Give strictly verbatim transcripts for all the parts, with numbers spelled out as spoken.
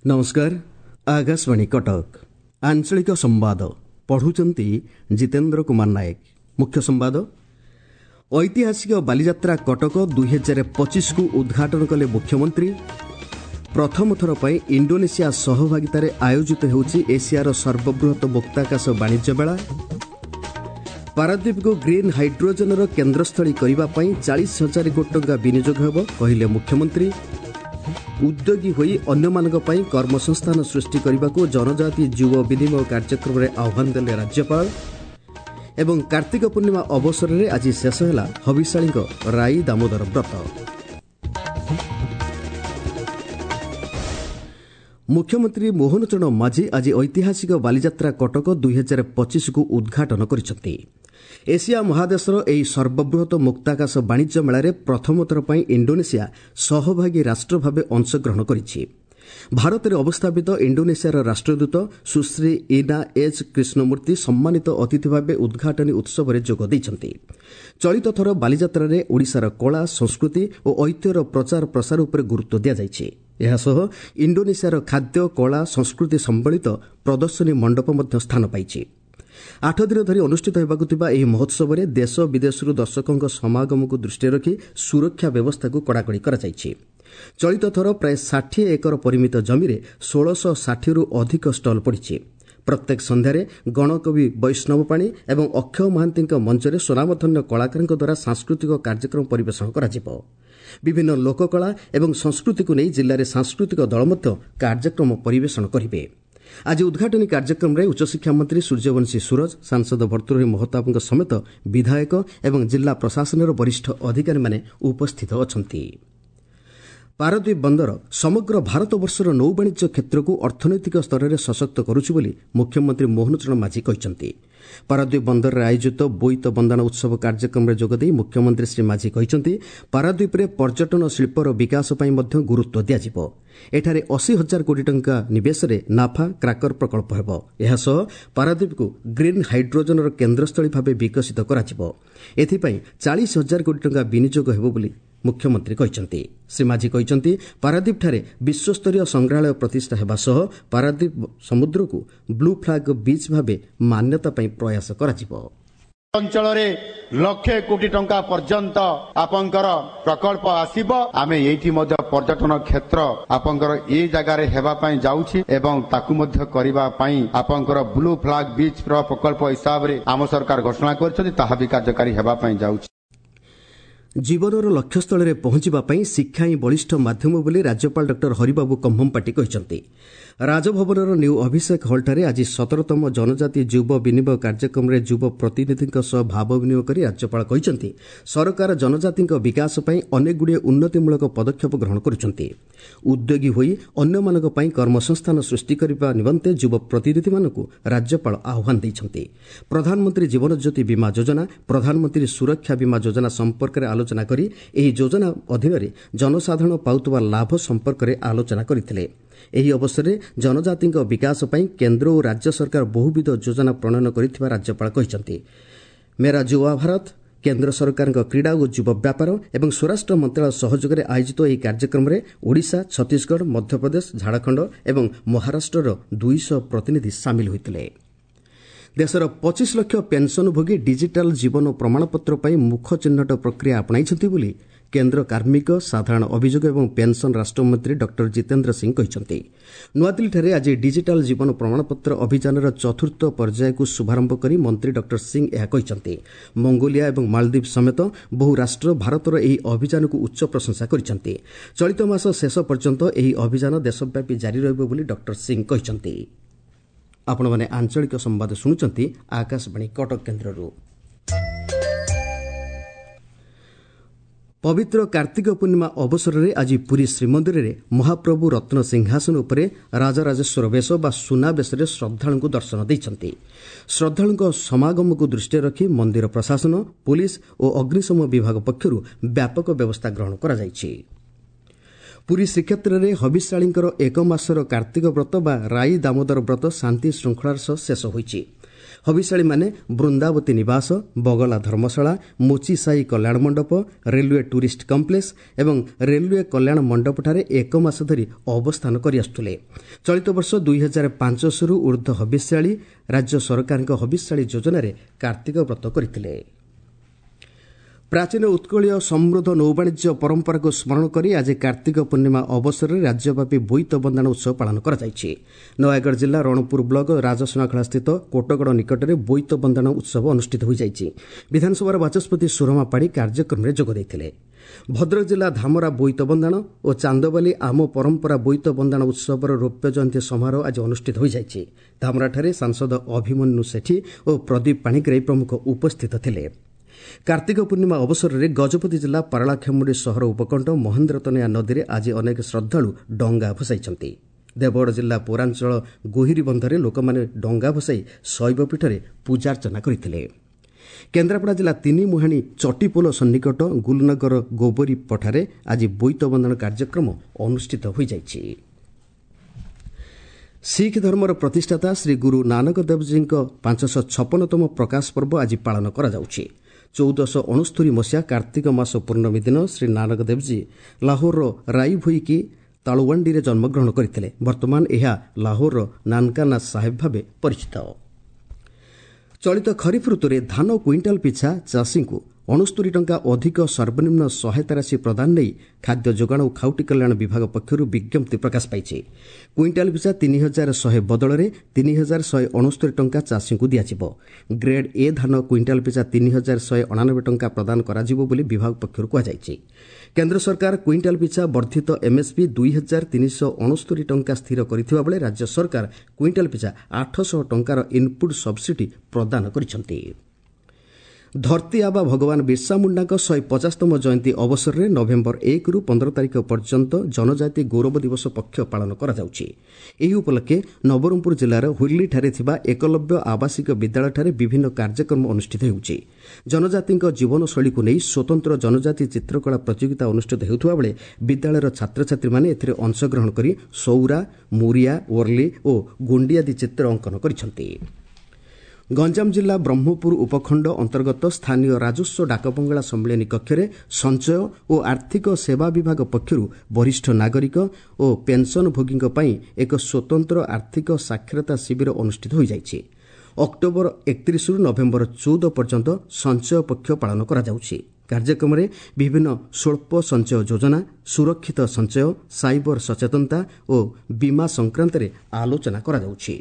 नमस्कार। आकाशवाणी कटक आंचलिक संवाद पढ़ुचंती जितेंद्र कुमार नायक। मुख्य संवाद ऐतिहासिक बालीजात्रा कटक दुई हजार पचिश को उद्घाटन कले मुख्यमंत्री। प्रथम थर पर इंडोनेशिया सहभागितार आयोजित होउछि एशियार सर्वबृहत मुक्ताकाश वाणिज्य मेला। पारादीप को ग्रीन हाइड्रोजन केन्द्रस्थली करने चालीस हजार कोटी टंका विनियोग हेब कहले मुख्यमंत्री। उद्योगी होई अन्य मानक पई कर्मसंस्थान सृष्टि करने को जनजाति युव विनिमय कार्यक्रम में आह्वान देले राज्यपाल। एवं कार्तिक पूर्णिमा अवसर में आज शेष है हविषाणी राई दामोदर व्रत। मुख्यमंत्री मोहन चरण माझी आज ऐतिहासिक बालीजात्रा कटक दुई हजार पचिश को उद्घाटन करिसेंति। एशिया महादेशर ଏହି ସର୍ବବୃହତ ମୁକ୍ତାକାଶ ବାଣିଜ୍ୟ ମେଳାରେ ପ୍ରଥମ ଥର ପାଇଁ ଇଣ୍ଡୋନେସିଆ ସହଭାଗୀ ରାଷ୍ଟ୍ର ଭାବେ ଅଂଶଗ୍ରହଣ କରିଛି। ଭାରତରେ ଅବସ୍ଥାପିତ ଇଣ୍ଡୋନେସିଆର ରାଷ୍ଟ୍ରଦୂତ ସୁଶ୍ରୀ ଇନା ଏଚ୍ କୃଷ୍ଣମୂର୍ତ୍ତି ସମ୍ମାନିତ ଅତିଥି ଭାବେ ଉଦ୍ଘାଟନୀ ଉତ୍ସବରେ ଯୋଗ ଦେଇଛନ୍ତି। ଚଳିତ ଥର ବାଲିଯାତ୍ରାରେ ଓଡ଼ିଶାର କଳା ସଂସ୍କୃତି ଓ ଐତିହ୍ୟର ପ୍ରଚାର ପ୍ରସାର ଉପରେ ଗୁରୁତ୍ୱ ଦିଆଯାଇଛି। ଏହାସହ ଇଣ୍ଡୋନେସିଆର ଖାଦ୍ୟ କଳା ସଂସ୍କୃତି ସମ୍ବଳିତ ପ୍ରଦର୍ଶନୀ ମଣ୍ଡପ ମଧ୍ୟ ସ୍ଥାନ ପାଇଛି। आठ दिन धरी अनुष्ठित होगाकु थिबा एही महोत्सवरे देश विदेशरू दर्शकों समागमक दृष्टि रखी सुरक्षा व्यवस्था को कड़ाकड़ी करा जायछि। चलित थर प्राय साठ एकर परिमित जमीरे सोलह साठ रु अधिक स्टल पड़िछि। प्रत्येक संध्यारे गणकवि वैष्णव पाणी एवं अक्षय महांती मंचरे स्वनामधन्य कलाकार द्वारा सांस्कृतिक कार्यक्रम परिवेषण करा। विभिन्न लोककला एवं संस्कृति को नहीं जिले में सांस्कृतिक दल मध्य कार्यक्रम परिवेषण करेंगे। आज उद्घाटनी कार्यक्रम में उच्चशिक्षा मंत्री सूर्यवंशी सूरज, सांसद भर्तृहरि महताब समेत विधायक एवं जिला प्रशासन वरिष्ठ अधिकारी माने उपस्थित अछंती। पारादीप बंदर समग्र भारतवर्षर नौ वाणिज्य क्षेत्र को अर्थनैतिक स्तर में सशक्त करुछि बोली मुख्यमंत्री मोहन चरण माझी कहते। पारादीप बंदर में आयोजित बोईत बंदाण उत्सव कार्यक्रम में जोगदे मुख्यमंत्री श्री माझी कहते पारादीप में पर्यटन शिल्पर विकास पर गुरुत्व दिज्व। एठारे अशी हजार कोटी टंका निवेश में नाफा क्राकर प्रकल्प हेब। एहासह पारादीप को ग्रीन हाइड्रोजन केन्द्रस्थली भाव विकसित करा। एथिपाई चालीस हजार कोटी टंका विनियोग हेब बोली मुख्यमंत्री कहते। श्री माझी कहते पारादीप ठारे विश्वस्तरीय संग्रहालय प्रतिष्ठा हेबा सह पारादीप समुद्र को ब्लू फ्लैग बीच भाव मान्यता पई प्रयास करा। अंचल लक्षे कोटी टंका पर्यंत आपंकर प्रकल्प आसीबो। आमे एठी मध्य पर्यटन क्षेत्र आपंकर ए जगह रे हेबा पई जाउछि एवं ताकु मध्य करिबा पई आपंकर ब्लू फ्लैग बीच प्रकल्प हिसाब रे आम सरकार घोषणा करछथि ताहा भी कार्यकारी हेबा पई जाउछि। जीवनर लक्ष्यस्थल में पहुंचापी शिक्षा ही बलिष्ठ माध्यम बोली राज्यपाल डॉक्टर हरिबाबू कम्भमपाटी कहते। राजभवनर न्यू अभिषेक हल्ठारे आज सतरतम जनजाति युव विनिमय कार्यक्रम में युव प्रतिनिधि भाव विनिमय कर राज्यपाल कहते सरकार जनजाति विकास पर अनेक गुड़िए उन्नतिमूलक पदक्षेप ग्रहण करुछन्ति। उद्योगी होई अन्य मानक पई कर्मसंस्थान सृष्टि करने निमंते युव प्रतिनिधि मानकु राज्यपाल आह्वान दैछन्ति। प्रधानमंत्री जीवन ज्योति बीमा योजना, प्रधानमंत्री सुरक्षा बीमा योजना संपर्क में आलोचना करी एही योजना अधीन जनसाधारण पाउतबा लाभ संपर्क में आलोचना करथिले। एही अवसर में जनजाति विकास पर केन्द्र और राज्य सरकार बहुविध योजना प्रणयन करिथिबा राज्यपाल कहते। मेरा युवा भारत, केन्द्र सरकार क्रीड़ा और युव व्यापार एवं स्वराष्ट्र मंत्रालय सहयोग में आयोजित यह कार्यक्रम में ओडिशा, छत्तीसगढ़, मध्यप्रदेश, झारखंड एवं महाराष्ट्र दुई सौ प्रतिनिधि सामिल होते। देशर पच्चीस लाख पेंशनभोगी डिजिटाल जीवन प्रमाणपत्र पर मुख चिन्हट प्रक्रिया अपनाइछन्ति बोली केन्द्र कार्मिक साधारण अभियोग एवं पेंशन राष्ट्रमंत्री डॉक्टर जितेंद्र सिंह कहते। नुआदिल्लीଠାରେ आज डिजिटाल जीवन प्रमाणपत्र अभियानर चतुर्थ पर्याय को शुभारंभ कर मंत्री डॉक्टर सिंह यह कहते। मंगोलिया एवं मालदीव समेत बहु राष्ट्र भारतर ଏହି अभियान को उच्च प्रशंसा करछन्ति। चलित मास शेष पर्यंत ଏହି अभियान देशव्यापी जारी रहब बोली डॉक्टर सिंह कहते। आपण माने आंचलिक संवाद शुणुचंती आकाशवाणी कटक केन्द्ररू। पवित्र कार्तिक पूर्णिमा अवसर में आज पुरी श्रीमंदिर में महाप्रभु रत्न सिंहासन उपरे राजराजेश्वर बेश बा सुना बेश श्रद्धालु दर्शन देइछन्ति। श्रद्धालु समागम को दृष्टि रखी मंदिर प्रशासन, पुलिस और अग्निशम विभाग पक्षर व्यापक व्यवस्था ग्रहण करा जायछि। पुरी श्रीक्षेत्र में हविषाणी एक मासर कार्तिक व्रत बा राई दामोदर व्रत शांति श्रृंखलार सह शेष होइछि। ହବିଶାଳୀମାନେ ବୃନ୍ଦାବତୀ ନିବାସ, ବଗଲା ଧର୍ମଶାଳା, ମୋଚିସାହି କଲ୍ୟାଣ ମଣ୍ଡପ, ରେଲୱେ ଟୁରିଷ୍ଟ କମ୍ପ୍ଲେକ୍ସ ଏବଂ ରେଲୱେ କଲ୍ୟାଣ ମଣ୍ଡପଠାରେ ଏକ ମାସ ଧରି ଅବସ୍ଥାନ କରିଆସୁଥିଲେ। ଚଳିତ ବର୍ଷ ଦୁଇ ହଜାର ପାଞ୍ଚଶହରୁ ଊର୍ଦ୍ଧ୍ୱ ହବିଷ୍ୟାଳୀ ରାଜ୍ୟ ସରକାରଙ୍କ ହବିଷ୍ୟାଳୀ ଯୋଜନାରେ କାର୍ତ୍ତିକ ବ୍ରତ କରିଥିଲେ। ପ୍ରାଚୀନ ଉତ୍କଳୀୟ ସମୃଦ୍ଧ ନୌବାଣିଜ୍ୟ ପରମ୍ପରାକୁ ସ୍ମରଣ କରି ଆଜି କାର୍ତ୍ତିକ ପୂର୍ଣ୍ଣିମା ଅବସରରେ ରାଜ୍ୟବ୍ୟାପୀ ବୋଇତ ବନ୍ଦାଣ ଉତ୍ସବ ପାଳନ କରାଯାଇଛି। ନୟାଗଡ଼ ଜିଲ୍ଲା ରଣପୁର ବ୍ଲକ ରାଜସୁନାଖଳାସ୍ଥିତ କୋଟଗଡ଼ ନିକଟରେ ବୋଇତ ବନ୍ଦାଣ ଉତ୍ସବ ଅନୁଷ୍ଠିତ ହୋଇଯାଇଛି। ବିଧାନସଭାର ବାଚସ୍ପତି ସୁରମା ପାଢ଼ୀ କାର୍ଯ୍ୟକ୍ରମରେ ଯୋଗ ଦେଇଥିଲେ। ଭଦ୍ରକ ଜିଲ୍ଲା ଧାମରା ବୋଇତ ବନ୍ଦାଣ ଓ ଚାନ୍ଦବାଲି ଆମ ପରମ୍ପରା ବୋଇତ ବନ୍ଦାଣ ଉତ୍ସବର ରୌପ୍ୟ ଜୟନ୍ତୀ ସମାରୋହ ଆଜି ଅନୁଷ୍ଠିତ ହୋଇଯାଇଛି। ଧାମରାଠାରେ ସାଂସଦ ଅଭିମନ୍ୟୁ ସେଠୀ ଓ ପ୍ରଦୀପ ପାଣିଗ୍ରାହୀ ପ୍ରମୁଖ ଉପସ୍ଥିତ ଥିଲେ। କାର୍ତ୍ତିକ ପୂର୍ଣ୍ଣିମା ଅବସରରେ ଗଜପତି ଜିଲ୍ଲା ପାରଳାଖେମୁଣ୍ଡି ସହର ଉପକଣ୍ଠ ମହେନ୍ଦ୍ରତନୟା ନଦୀରେ ଆଜି ଅନେକ ଶ୍ରଦ୍ଧାଳୁ ଡଙ୍ଗା ଭସାଇଛନ୍ତି। ଦେବଗଡ଼ ଜିଲ୍ଲା ପୌରାଞ୍ଚଳ ଗୋହିରୀ ବନ୍ଧରେ ଲୋକମାନେ ଡଙ୍ଗା ଭସାଇ ଶୈବପୀଠରେ ପୂଜାର୍ଚ୍ଚନା କରିଥିଲେ। କେନ୍ଦ୍ରାପଡ଼ା ଜିଲ୍ଲା ତିନିମୁହାଣୀ ଚଟିପୋଲ ସନ୍ନିକଟ ଗୁଲନଗର ଗୋବରୀ ପଠାରେ ଆଜି ବୋଇତ ବନ୍ଦାଣ କାର୍ଯ୍ୟକ୍ରମ ଅନୁଷ୍ଠିତ ହୋଇଯାଇଛି। ଶିଖ ଧର୍ମର ପ୍ରତିଷ୍ଠାତା ଶ୍ରୀ ଗୁରୁ ନାନକ ଦେବଜୀଙ୍କ ପାଞ୍ଚଶହ ଛପନତମ ପ୍ରକାଶ ପର୍ବ ଆଜି ପାଳନ କରାଯାଉଛି। ଚଉଦଶହ ଅଣସ୍ତରୀ ମସିହା କାର୍ତ୍ତିକ ମାସ ପୂର୍ଣ୍ଣମୀ ଦିନ ଶ୍ରୀ ନାନକ ଦେବଜୀ ଲାହୋରର ରାଇଭୋଇକି ତାଳୁୱାଣ୍ଡିରେ ଜନ୍ମଗ୍ରହଣ କରିଥିଲେ। ବର୍ତ୍ତମାନ ଏହା ଲାହୋରର ନାନକାନା ସାହେବ ଭାବେ ପରିଚିତ। ଚଳିତ ଖରିଫ ଋତୁରେ ଧାନ କ୍ୱିଣ୍ଟାଲ ପିଛା ଚାଷୀଙ୍କୁ ଅଣସ୍ତରୀ ଟଙ୍କା ଅଧିକ ସର୍ବନିମ୍ନ ସହାୟତା ରାଶି ପ୍ରଦାନ ନେଇ ଖାଦ୍ୟ ଯୋଗାଣ ଓ ଖାଉଟି କଲ୍ୟାଣ ବିଭାଗ ପକ୍ଷରୁ ବିଜ୍ଞପ୍ତି ପ୍ରକାଶ ପାଇଛି। କ୍ୱିଣ୍ଟାଲ ପିଛା ତିନି ହଜାର ଶହେ ବଦଳରେ ତିନି ହଜାର ଶହେ ଅଣସ୍ତରୀ ଟଙ୍କା ଚାଷୀଙ୍କୁ ଦିଆଯିବ। ଗ୍ରେଡ୍ ଏ ଧାନ କ୍ୱିଣ୍ଟାଲ ପିଛା ତିନି ହଜାର ଶହେ ଅଣାନବେ ଟଙ୍କା ପ୍ରଦାନ କରାଯିବ ବୋଲି ବିଭାଗ ପକ୍ଷରୁ କୁହାଯାଇଛି। କେନ୍ଦ୍ର ସରକାର କ୍ୱିଣ୍ଟାଲ ପିଛା ବର୍ଦ୍ଧିତ ଏମ୍ଏସ୍ପି ଦୁଇ ହଜାର ତିନିଶହ ଅଣସ୍ତରୀ ଟଙ୍କା ସ୍ଥିର କରିଥିବା ବେଳେ ରାଜ୍ୟ ସରକାର କ୍ୱିଣ୍ଟାଲ ପିଛା ଆଠଶହ ଟଙ୍କାର ଇନ୍ପୁଟ୍ ସବ୍ସିଡି ପ୍ରଦାନ କରିଛନ୍ତି। ଧରତୀ ଆବା ଭଗବାନ ବିର୍ସା ମୁଣ୍ଡାଙ୍କ ଶହେ ପଚାଶତମ ଜୟନ୍ତୀ ଅବସରରେ ନଭେମ୍ବର ଏକରୁ ପନ୍ଦର ତାରିଖ ପର୍ଯ୍ୟନ୍ତ ଜନଜାତି ଗୌରବ ଦିବସ ପକ୍ଷ ପାଳନ କରାଯାଉଛି। ଏହି ଉପଲକ୍ଷେ ନବରଙ୍ଗପୁର ଜିଲ୍ଲାର ହୁର୍ଲିଠାରେ ଥିବା ଏକଲବ୍ୟ ଆବାସିକ ବିଦ୍ୟାଳୟଠାରେ ବିଭିନ୍ନ କାର୍ଯ୍ୟକ୍ରମ ଅନୁଷ୍ଠିତ ହେଉଛି। ଜନଜାତିଙ୍କ ଜୀବନଶୈଳୀକୁ ନେଇ ସ୍ୱତନ୍ତ୍ର ଜନଜାତି ଚିତ୍ରକଳା ପ୍ରତିଯୋଗିତା ଅନୁଷ୍ଠିତ ହେଉଥିବା ବେଳେ ବିଦ୍ୟାଳୟର ଛାତ୍ରଛାତ୍ରୀମାନେ ଏଥିରେ ଅଂଶଗ୍ରହଣ କରି ସୌରା, ମୁରିଆ, ଓର୍ଲି ଓ ଗୁଣ୍ଡି ଆଦି ଚିତ୍ର ଅଙ୍କନ କରିଛନ୍ତି। ଗଞ୍ଜାମ ଜିଲ୍ଲା ବ୍ରହ୍ମପୁର ଉପଖଣ୍ଡ ଅନ୍ତର୍ଗତ ସ୍ଥାନୀୟ ରାଜସ୍ୱ ଡାକବଙ୍ଗଳା ସମ୍ମିଳନୀ କକ୍ଷରେ ସଞ୍ଚୟ ଓ ଆର୍ଥିକ ସେବା ବିଭାଗ ପକ୍ଷରୁ ବରିଷ୍ଠ ନାଗରିକ ଓ ପେନ୍ସନଭୋଗୀଙ୍କ ପାଇଁ ଏକ ସ୍ୱତନ୍ତ୍ର ଆର୍ଥିକ ସାକ୍ଷରତା ଶିବିର ଅନୁଷ୍ଠିତ ହୋଇଯାଇଛି। ଅକ୍ଟୋବର ଏକତିରିଶରୁ ନଭେମ୍ବର ଚଉଦ ପର୍ଯ୍ୟନ୍ତ ସଞ୍ଚୟ ପକ୍ଷ ପାଳନ କରାଯାଉଛି। କାର୍ଯ୍ୟକ୍ରମରେ ବିଭିନ୍ନ ସ୍ୱଳ୍ପ ସଞ୍ଚୟ ଯୋଜନା, ସୁରକ୍ଷିତ ସଞ୍ଚୟ, ସାଇବର ସଚେତନତା ଓ ବୀମା ସଂକ୍ରାନ୍ତରେ ଆଲୋଚନା କରାଯାଉଛି।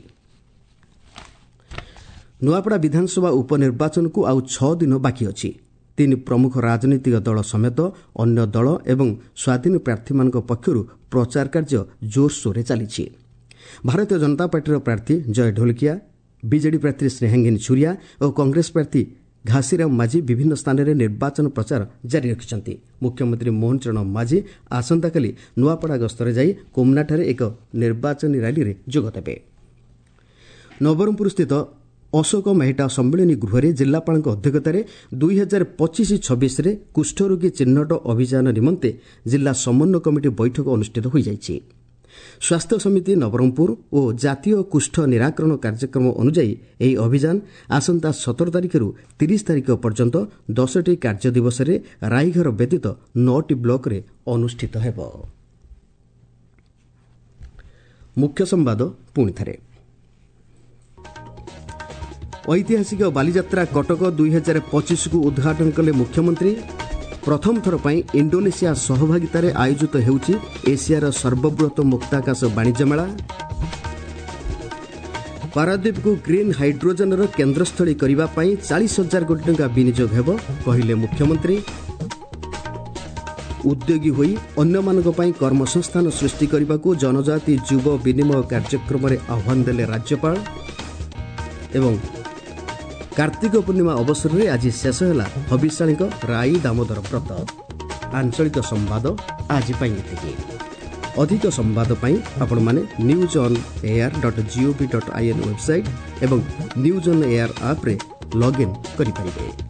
ନୂଆପଡ଼ା ବିଧାନସଭା ଉପନିର୍ବାଚନକୁ ଆଉ ଛଅ ଦିନ ବାକି ଅଛି। ତିନି ପ୍ରମୁଖ ରାଜନୈତିକ ଦଳ ସମେତ ଅନ୍ୟ ଦଳ ଏବଂ ସ୍ୱାଧୀନ ପ୍ରାର୍ଥୀମାନଙ୍କ ପକ୍ଷରୁ ପ୍ରଚାର କାର୍ଯ୍ୟ ଜୋରସୋରରେ ଚାଲିଛି। ଭାରତୀୟ ଜନତା ପାର୍ଟିର ପ୍ରାର୍ଥୀ ଜୟ ଢୋଲକିଆ, ବିଜେଡି ପ୍ରାର୍ଥୀ ସ୍ନେହାଙ୍ଗିନୀ ଛୁରିଆ ଓ କଂଗ୍ରେସ ପ୍ରାର୍ଥୀ ଘାସିରାମ ମାଝୀ ବିଭିନ୍ନ ସ୍ଥାନରେ ନିର୍ବାଚନ ପ୍ରଚାର ଜାରି ରଖିଛନ୍ତି। ମୁଖ୍ୟମନ୍ତ୍ରୀ ମୋହନ ଚରଣ ମାଝୀ ଆସନ୍ତାକାଲି ନୂଆପଡ଼ା ଗସ୍ତରେ ଯାଇ କୋମନାଠାରେ ଏକ ନିର୍ବାଚନୀ ରାଲିରେ ଯୋଗଦେବେ। ନବରଙ୍ଗପୁରସ୍ଥିତ ଅଶୋକ ମେହେଟା ସମ୍ମିଳନୀ ଗୃହରେ ଜିଲ୍ଲାପାଳଙ୍କ ଅଧ୍ୟକ୍ଷତାରେ ଦୁଇ ହଜାର ପଚିଶ ଛବିଶରେ କୁଷ୍ଠରୋଗୀ ଚିହ୍ନଟ ଅଭିଯାନ ନିମନ୍ତେ ଜିଲ୍ଲା ସମନ୍ୱୟ କମିଟି ବୈଠକ ଅନୁଷ୍ଠିତ ହୋଇଯାଇଛି। ସ୍ୱାସ୍ଥ୍ୟ ସମିତି ନବରଙ୍ଗପୁର ଓ ଜାତୀୟ କୁଷ୍ଠ ନିରାକରଣ କାର୍ଯ୍ୟକ୍ରମ ଅନୁଯାୟୀ ଏହି ଅଭିଯାନ ଆସନ୍ତା ସତର ତାରିଖରୁ ତିରିଶ ତାରିଖ ପର୍ଯ୍ୟନ୍ତ ଦଶଟି କାର୍ଯ୍ୟ ଦିବସରେ ରାଇଘର ବ୍ୟତୀତ ନଅଟି ବ୍ଲକରେ ଅନୁଷ୍ଠିତ ହେବ। ମୁଖ୍ୟ ସମ୍ବାଦ ପୁଣିଥରେ। ଐତିହାସିକ ବାଲିଯାତ୍ରା କଟକ ଦୁଇ ହଜାର ପଚିଶକୁ ଉଦ୍ଘାଟନ କଲେ ମୁଖ୍ୟମନ୍ତ୍ରୀ। ପ୍ରଥମ ଥର ପାଇଁ ଇଣ୍ଡୋନେସିଆ ସହଭାଗିତାରେ ଆୟୋଜିତ ହେଉଛି ଏସିଆର ସର୍ବବୃହତ ମୁକ୍ତାକାଶ ବାଣିଜ୍ୟ ମେଳା। ପାରାଦୀପକୁ ଗ୍ରୀନ୍ ହାଇଡ୍ରୋଜେନର କେନ୍ଦ୍ରସ୍ଥଳୀ କରିବା ପାଇଁ ଚାଳିଶ ହଜାର କୋଟି ଟଙ୍କା ବିନିଯୋଗ ହେବ କହିଲେ ମୁଖ୍ୟମନ୍ତ୍ରୀ। ଉଦ୍ୟୋଗୀ ହୋଇ ଅନ୍ୟମାନଙ୍କ ପାଇଁ କର୍ମସଂସ୍ଥାନ ସୃଷ୍ଟି କରିବାକୁ ଜନଜାତି ଯୁବ ବିନିମୟ କାର୍ଯ୍ୟକ୍ରମରେ ଆହ୍ୱାନ ଦେଲେ ରାଜ୍ୟପାଳ। ଏବଂ କାର୍ତ୍ତିକ ପୂର୍ଣ୍ଣିମା ଅବସରରେ ଆଜି ଶେଷ ହେଲା ହବିଷ୍ୟାଳୀଙ୍କ ରାଇ ଦାମୋଦର ବ୍ରତ। ଆଞ୍ଚଳିକ ସମ୍ବାଦ ଆଜି ପାଇଁ ଏତିକି। ଅଧିକ ସମ୍ବାଦ ପାଇଁ ଆପଣମାନେ news on AIR dot gov dot IN website ଏବଂ ନ୍ୟୁଜ୍ ଅନ୍ ଏଆର୍ ଆପ୍ରେ ଲଗ୍ଇନ୍ କରିପାରିବେ।